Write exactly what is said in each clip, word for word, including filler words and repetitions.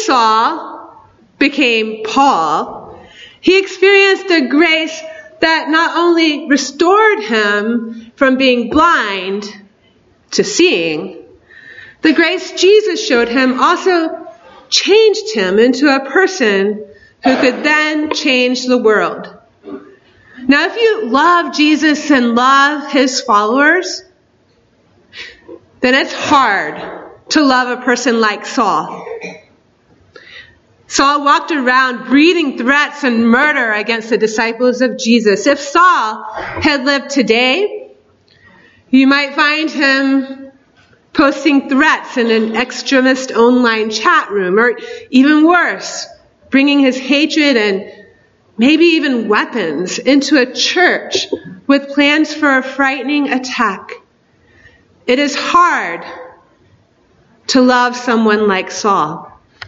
Saul became Paul, he experienced a grace that not only restored him from being blind to seeing, the grace Jesus showed him also changed him into a person who could then change the world. Now, if you love Jesus and love his followers, then it's hard to love a person like Saul. Saul walked around breathing threats and murder against the disciples of Jesus. If Saul had lived today, you might find him posting threats in an extremist online chat room, or even worse, bringing his hatred and maybe even weapons into a church with plans for a frightening attack. It is hard to love someone like Saul.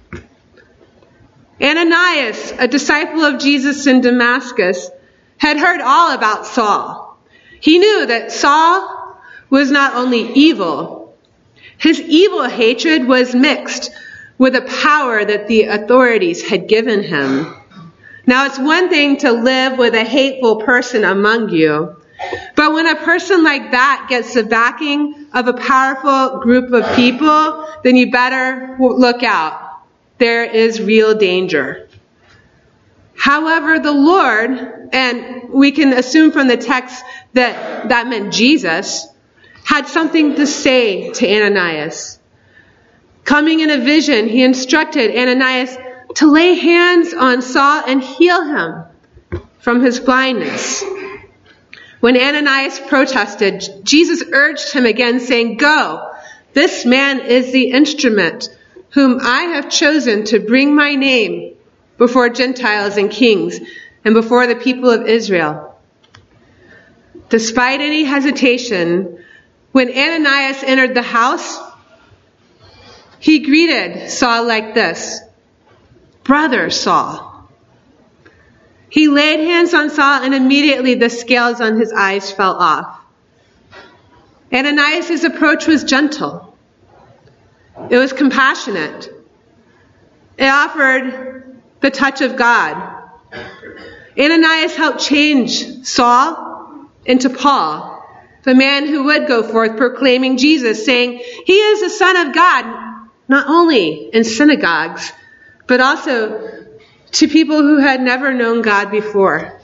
Ananias, a disciple of Jesus in Damascus, had heard all about Saul. He knew that Saul was not only evil, his evil hatred was mixed with a power that the authorities had given him. Now, it's one thing to live with a hateful person among you, but when a person like that gets the backing of a powerful group of people, then you better look out. There is real danger. However, the Lord, and we can assume from the text that that meant Jesus, had something to say to Ananias. Coming in a vision, he instructed Ananias to lay hands on Saul and heal him from his blindness. When Ananias protested, Jesus urged him again, saying, "Go, this man is the instrument whom I have chosen to bring my name before Gentiles and kings and before the people of Israel." Despite any hesitation, when Ananias entered the house, he greeted Saul like this: "Brother Saul." He laid hands on Saul, and immediately the scales on his eyes fell off. Ananias' approach was gentle. It was compassionate. It offered the touch of God. Ananias helped change Saul into Paul, the man who would go forth proclaiming Jesus, saying he is the Son of God, not only in synagogues, but also to people who had never known God before.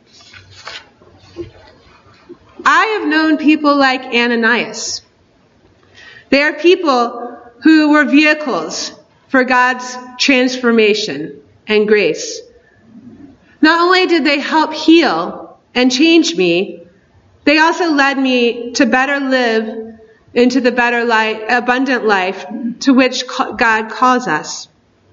I have known people like Ananias. They are people who were vehicles for God's transformation and grace. Not only did they help heal and change me, they also led me to better live into the better life, abundant life to which God calls us.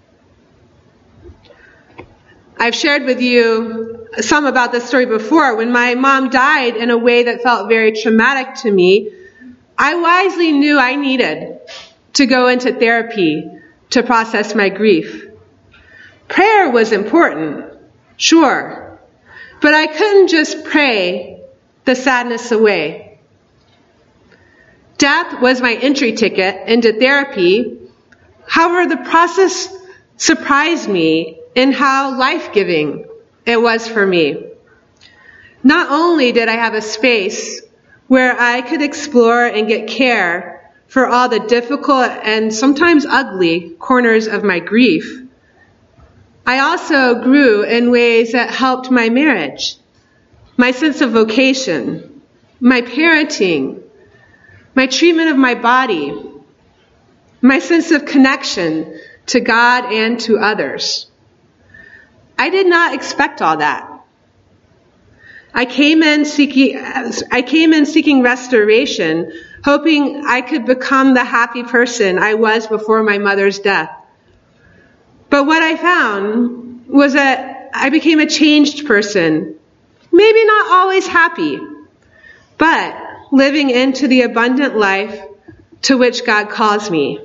I've shared with you some about this story before. When my mom died in a way that felt very traumatic to me, I wisely knew I needed to go into therapy to process my grief. Prayer was important, sure, but I couldn't just pray the sadness away. Death was my entry ticket into therapy. However, the process surprised me in how life-giving it was for me. Not only did I have a space where I could explore and get care for all the difficult and sometimes ugly corners of my grief, I also grew in ways that helped my marriage, my sense of vocation, my parenting, my treatment of my body, my sense of connection to God and to others. I did not expect all that. I came in seeking, I came in seeking restoration, hoping I could become the happy person I was before my mother's death. But what I found was that I became a changed person, maybe not always happy, but living into the abundant life to which God calls me.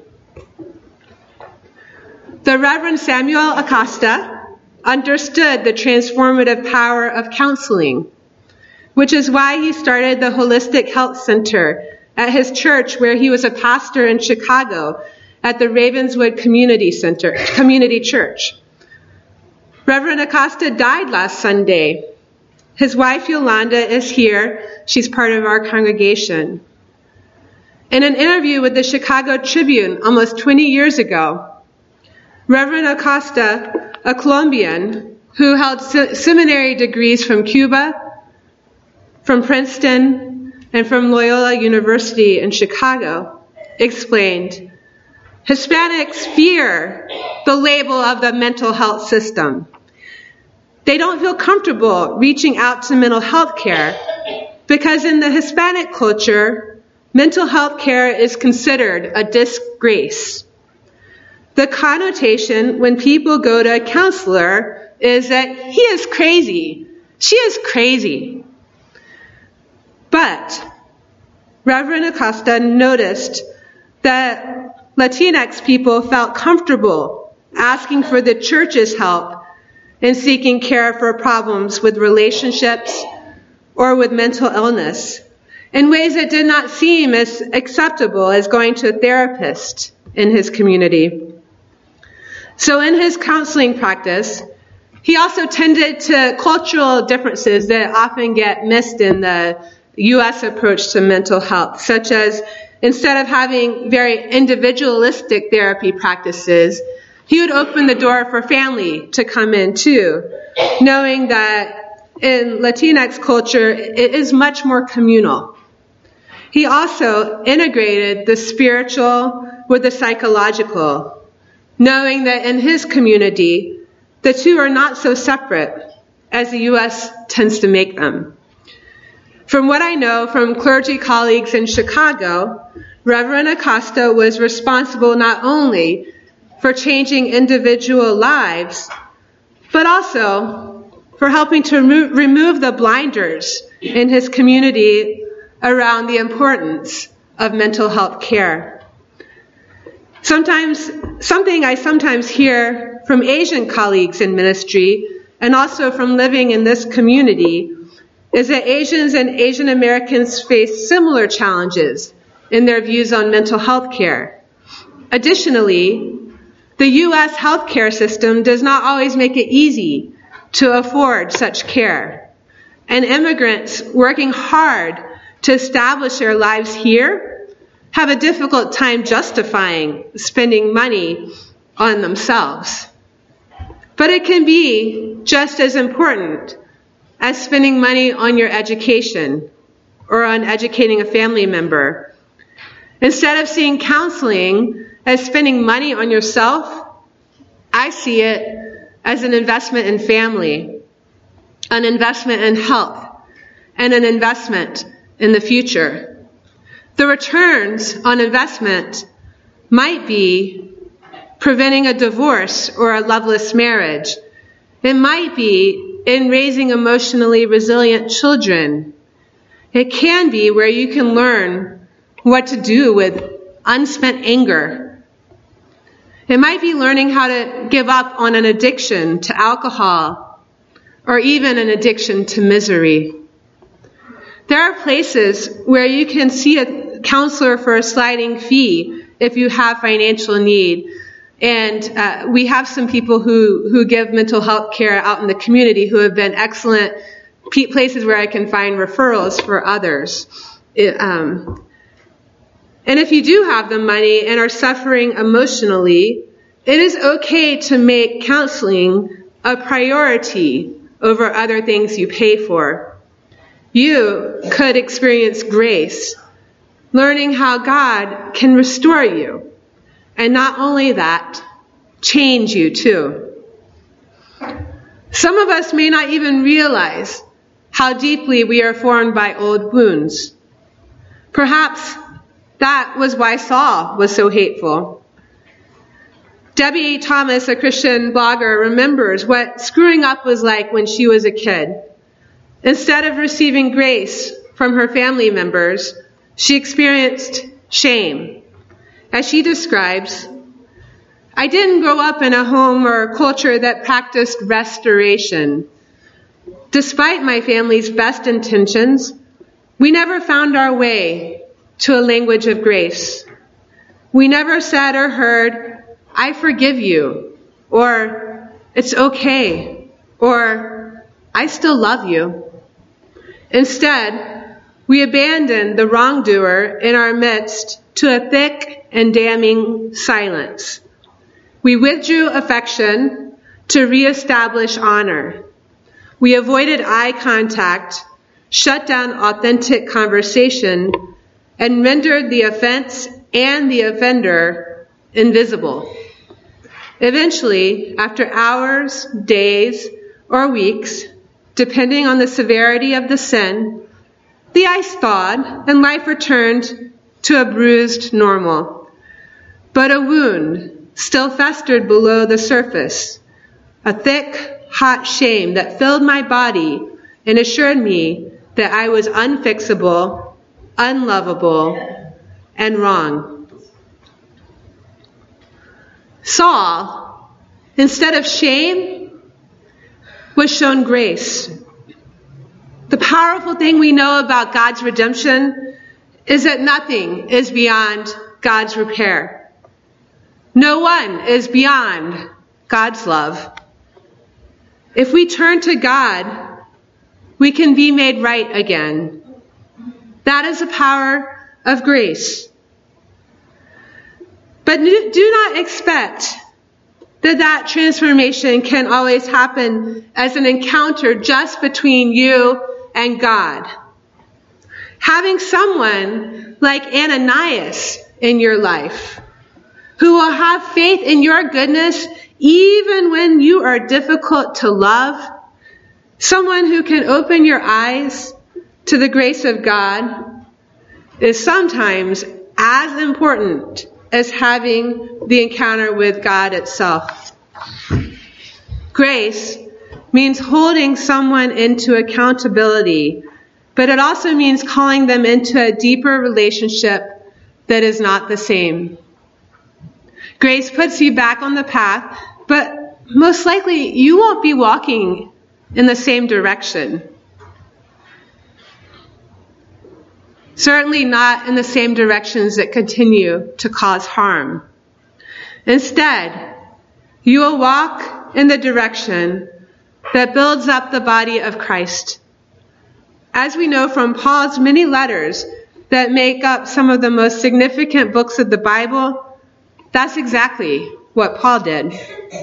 The Reverend Samuel Acosta understood the transformative power of counseling, which is why he started the Holistic Health Center at his church where he was a pastor in Chicago, at the Ravenswood Community Center, Community Church. Reverend Acosta died last Sunday. His wife Yolanda is here. She's part of our congregation. In an interview with the Chicago Tribune almost twenty years ago, Reverend Acosta, a Colombian who held se- seminary degrees from Cuba, from Princeton, and from Loyola University in Chicago, explained, Hispanics fear the label of the mental health system. They don't feel comfortable reaching out to mental health care because in the Hispanic culture, mental health care is considered a disgrace. The connotation when people go to a counselor is that he is crazy. She is crazy. But Reverend Acosta noticed that Latinx people felt comfortable asking for the church's help in seeking care for problems with relationships or with mental illness in ways that did not seem as acceptable as going to a therapist in his community. So in his counseling practice, he also tended to cultural differences that often get missed in the U S approach to mental health, such as instead of having very individualistic therapy practices, he would open the door for family to come in too, knowing that in Latinx culture, it is much more communal. He also integrated the spiritual with the psychological, knowing that in his community, the two are not so separate as the U S tends to make them. From what I know from clergy colleagues in Chicago, Reverend Acosta was responsible not only for changing individual lives, but also for helping to remo- remove the blinders in his community around the importance of mental health care. Sometimes, something I sometimes hear from Asian colleagues in ministry, and also from living in this community, is that Asians and Asian Americans face similar challenges in their views on mental health care. Additionally, the U S healthcare system does not always make it easy to afford such care. And immigrants working hard to establish their lives here have a difficult time justifying spending money on themselves. But it can be just as important as spending money on your education or on educating a family member. Instead of seeing counseling as spending money on yourself, I see it as an investment in family, an investment in health, and an investment in the future. The returns on investment might be preventing a divorce or a loveless marriage. It might be in raising emotionally resilient children. It can be where you can learn what to do with unspent anger. It might be learning how to give up on an addiction to alcohol or even an addiction to misery. There are places where you can see a counselor for a sliding fee if you have financial need. And uh, we have some people who, who give mental health care out in the community who have been excellent places where I can find referrals for others. It, um, and if you do have the money and are suffering emotionally, it is okay to make counseling a priority over other things you pay for. You could experience grace, learning how God can restore you. And not only that, change you too. Some of us may not even realize how deeply we are formed by old wounds. Perhaps that was why Saul was so hateful. Debbie Thomas, a Christian blogger, remembers what screwing up was like when she was a kid. Instead of receiving grace from her family members, she experienced shame. As she describes, I didn't grow up in a home or a culture that practiced restoration. Despite my family's best intentions, we never found our way to a language of grace. We never said or heard, "I forgive you," or "It's okay," or "I still love you." Instead, we abandoned the wrongdoer in our midst to a thick and damning silence. We withdrew affection to reestablish honor. We avoided eye contact, shut down authentic conversation, and rendered the offense and the offender invisible. Eventually, after hours, days, or weeks, depending on the severity of the sin, the ice thawed and life returned to a bruised normal. But a wound still festered below the surface, a thick, hot shame that filled my body and assured me that I was unfixable, unlovable, and wrong. Saul, instead of shame, was shown grace. The powerful thing we know about God's redemption is that nothing is beyond God's repair. No one is beyond God's love. If we turn to God, we can be made right again. That is the power of grace. But do not expect that that transformation can always happen as an encounter just between you and God. Having someone like Ananias in your life who will have faith in your goodness even when you are difficult to love, someone who can open your eyes to the grace of God, is sometimes as important as having the encounter with God itself. Grace means holding someone into accountability, but it also means calling them into a deeper relationship that is not the same. Grace puts you back on the path, but most likely you won't be walking in the same direction. Certainly not in the same directions that continue to cause harm. Instead, you will walk in the direction that builds up the body of Christ. As we know from Paul's many letters that make up some of the most significant books of the Bible, that's exactly what Paul did.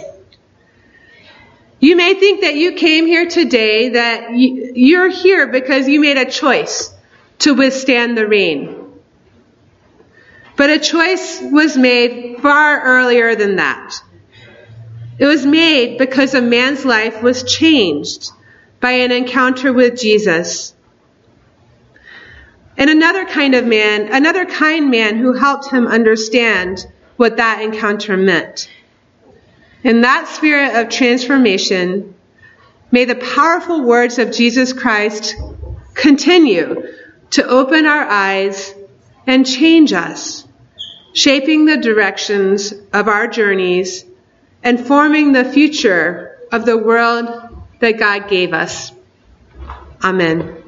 You may think that you came here today, that you're here because you made a choice to withstand the rain. But a choice was made far earlier than that. It was made because a man's life was changed by an encounter with Jesus. And another kind of man, another kind man who helped him understand what that encounter meant. In that spirit of transformation, may the powerful words of Jesus Christ continue to open our eyes and change us, shaping the directions of our journeys and forming the future of the world that God gave us. Amen.